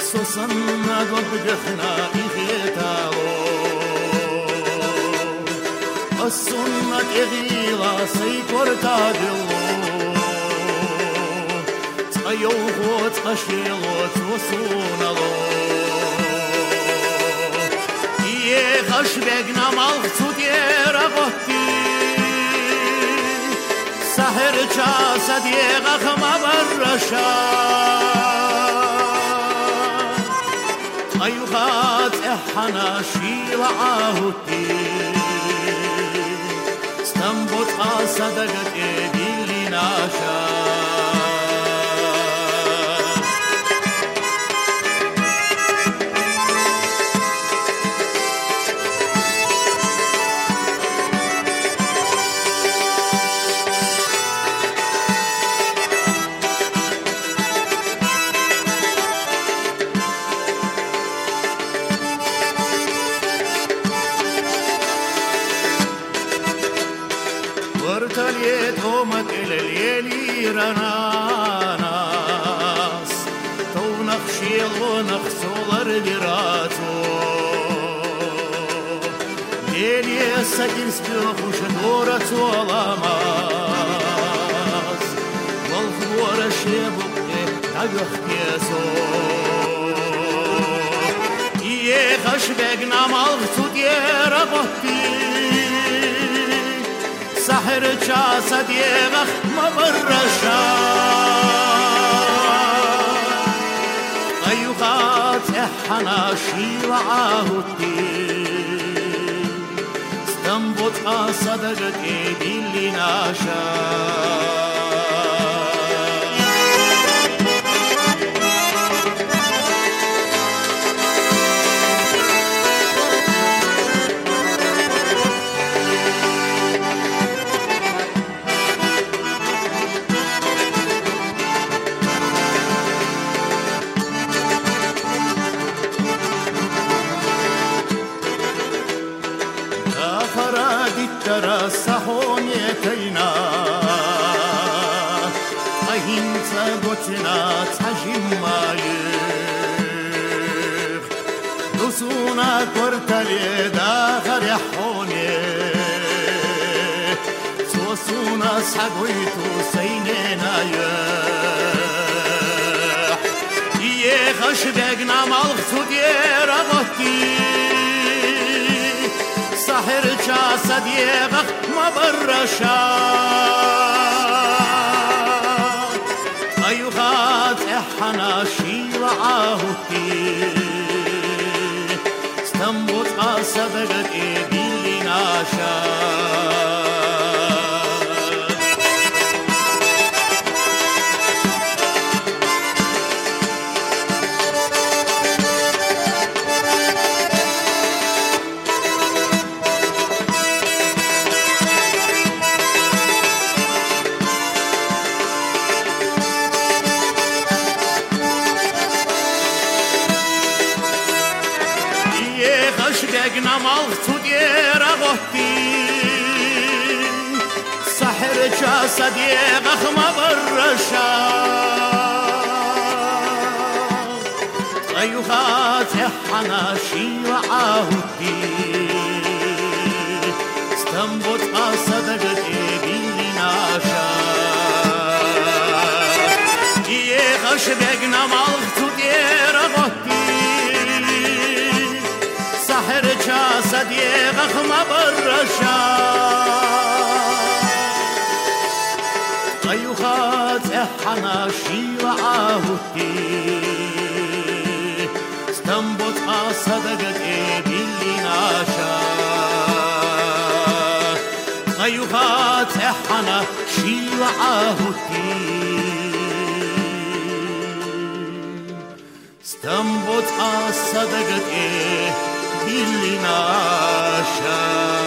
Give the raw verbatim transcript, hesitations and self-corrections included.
سوسنا قبدخنا إخيتالو السنة إغيلا سيكور تابلو تأيوغو تأشيلو توسونالو يخش بيقنا مالغتو ديرا غطي سحر جاسا ديغا خما برشا أيوغات إحنا شيل عاهوتي استنبط قاصدقت إيدي اللي ناشا ورتليتهم الليلي رناناس تو نخشيل ونخسول الردراتو ليلي سكن سبيخوش دورة ولاماس والخبور الشيبك نجح كيسو يخش بقنا مالغتو دير غطي سحر جاسا ديغخ مبرشا أيوغات إحنا شيل عاهوتي استنبط قاصدقت إيدي اللي ناشا ترسحون يتينا أهينتا قتنا تحجم مايخ دوسونا كورتالي داخل يحوني سوسونا سحقويتو سينينا يح يخش بقنا مالغتو دير أغطي سحر جاسا ديغخ مبرشا أيوغات إحنا شيل عاهوتي استنبط قاصدقت إيدي اللي ناشا بقنا مالغتو دير غطي سحر جاسا ديغخ مبرشا أيوغات إحنا شيل عاهوتي استنبط قاصدقت إيدي اللي ناشا يخش بقنا مالغتو دير غطي سحر جاسا ديغخ مبرشا أيوغات إحنا شيل عاهوتي استنبط قاصدقت إيدي اللي ناشا أيوغات إحنا شيل عاهوتي استنبط قاصدقت إيدي اللي ناشا